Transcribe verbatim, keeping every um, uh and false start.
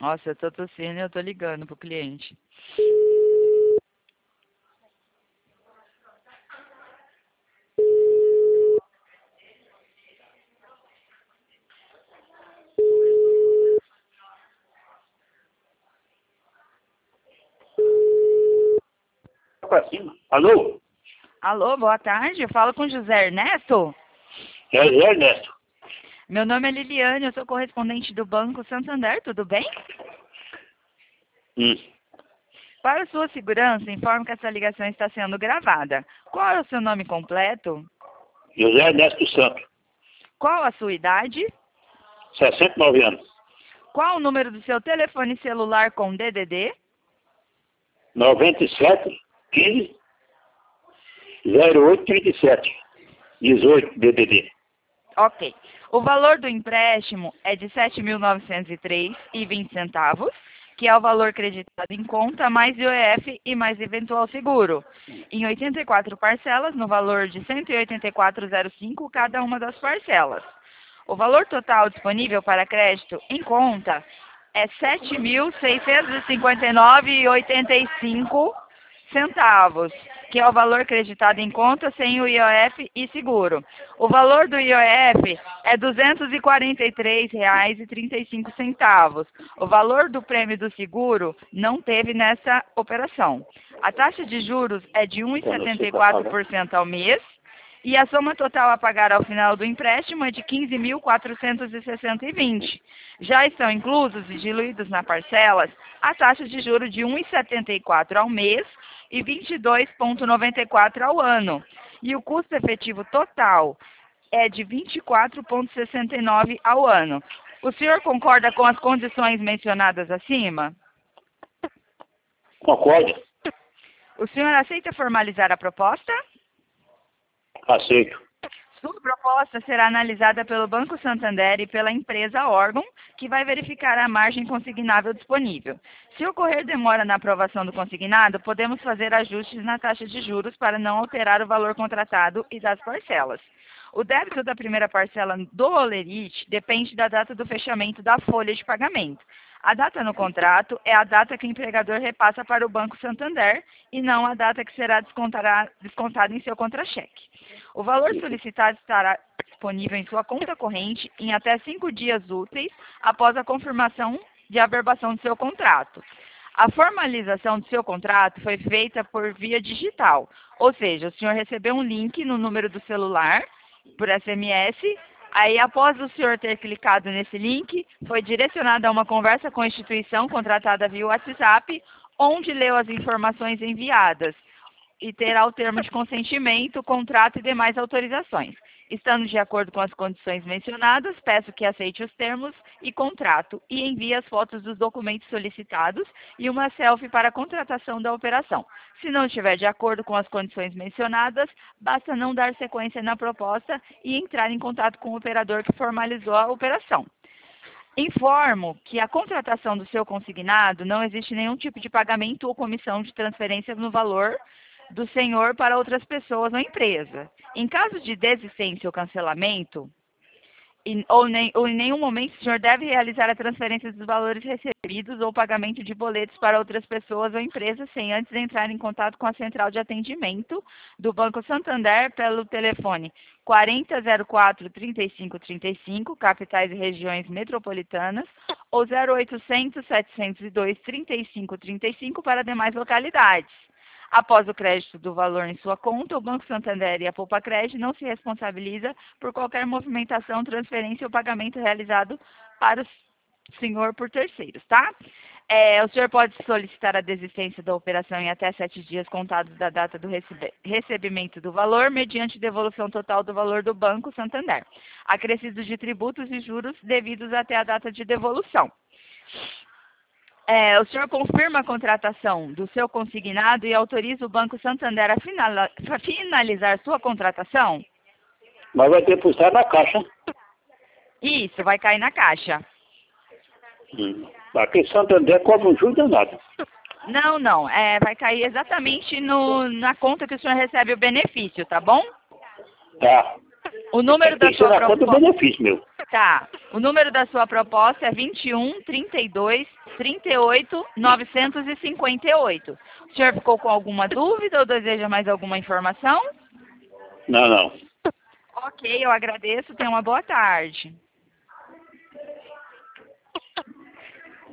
Nossa, eu tô tossindo e eu tô ligando pro cliente. Pra cima. Alô? Alô, boa tarde. Eu falo com José Ernesto. É o Zé Ernesto. Meu nome é Liliane, eu sou correspondente do Banco Santander, tudo bem? Hum. Para sua segurança, informo que essa ligação está sendo gravada. Qual é o seu nome completo? José Ernesto dos Santos. Qual a sua idade? sessenta e nove anos. Qual o número do seu telefone celular com D D D? noventa e sete, quinze, zero oito, trinta e sete. dezoito, D D D. Ok. O valor do empréstimo é de sete mil novecentos e três reais e vinte centavos, que é o valor creditado em conta, mais I O F e mais eventual seguro, em oitenta e quatro parcelas, no valor de cento e oitenta e quatro reais e zero cinco cada uma das parcelas. O valor total disponível para crédito em conta é sete mil seiscentos e cinquenta e nove reais e oitenta e cinco centavos, que é o valor creditado em conta sem o I O F e seguro. O valor do I O F é duzentos e quarenta e três reais e trinta e cinco centavos. O valor do prêmio do seguro não teve nessa operação. A taxa de juros é de um vírgula setenta e quatro por cento ao mês e a soma total a pagar ao final do empréstimo é de quinze mil quatrocentos e sessenta e vinte. Já estão inclusos e diluídos na parcelas a taxa de juros de um vírgula setenta e quatro ao mês e vinte e dois vírgula noventa e quatro ao ano. E o custo efetivo total é de vinte e quatro vírgula sessenta e nove ao ano. O senhor concorda com as condições mencionadas acima? Concorda? O senhor aceita formalizar a proposta? Aceito. Sua proposta será analisada pelo Banco Santander e pela empresa órgão, que vai verificar a margem consignável disponível. Se ocorrer demora na aprovação do consignado, podemos fazer ajustes na taxa de juros para não alterar o valor contratado e das parcelas. O débito da primeira parcela do Olerite depende da data do fechamento da folha de pagamento. A data no contrato é a data que o empregador repassa para o Banco Santander e não a data que será descontada, descontada em seu contra-cheque. O valor solicitado estará disponível em sua conta corrente em até cinco dias úteis após a confirmação de averbação do seu contrato. A formalização do seu contrato foi feita por via digital, ou seja, o senhor recebeu um link no número do celular por S M S. Aí, após o senhor ter clicado nesse link, foi direcionado a uma conversa com a instituição contratada via WhatsApp, onde leu as informações enviadas e terá o termo de consentimento, contrato e demais autorizações. Estando de acordo com as condições mencionadas, peço que aceite os termos e contrato e envie as fotos dos documentos solicitados e uma selfie para a contratação da operação. Se não estiver de acordo com as condições mencionadas, basta não dar sequência na proposta e entrar em contato com o operador que formalizou a operação. Informo que a contratação do seu consignado não existe nenhum tipo de pagamento ou comissão de transferência no valor do senhor para outras pessoas ou empresa. Em caso de desistência ou cancelamento, em, ou, nem, ou em nenhum momento o senhor deve realizar a transferência dos valores recebidos ou pagamento de boletos para outras pessoas ou empresas sem antes entrar em contato com a central de atendimento do Banco Santander pelo telefone quarenta, zero quatro, trinta e cinco, trinta e cinco, capitais e regiões metropolitanas, ou zero oitocentos, setecentos e dois, trinta e cinco, trinta e cinco para demais localidades. Após o crédito do valor em sua conta, o Banco Santander e a Poupa Crédito não se responsabiliza por qualquer movimentação, transferência ou pagamento realizado para o senhor por terceiros, tá? É, o senhor pode solicitar a desistência da operação em até sete dias contados da data do recebe recebimento do valor, mediante devolução total do valor do Banco Santander, acrescidos de tributos e juros devidos até a data de devolução. É, o senhor confirma a contratação do seu consignado e autoriza o Banco Santander a, finala, a finalizar sua contratação? Mas vai depositar na caixa. Isso, vai cair na caixa. Hum. Aqui em Santander cobra um juro danado. Não, não. É, vai cair exatamente no, na conta que o senhor recebe o benefício, tá bom? Tá. O número Tem da que ser sua na conta do proposta... benefício, meu. Tá. O número da sua proposta é vinte e um, trinta e dois, trinta e oito, novecentos e cinquenta e oito. O senhor ficou com alguma dúvida ou deseja mais alguma informação? Não, não. Ok, eu agradeço. Tenha uma boa tarde.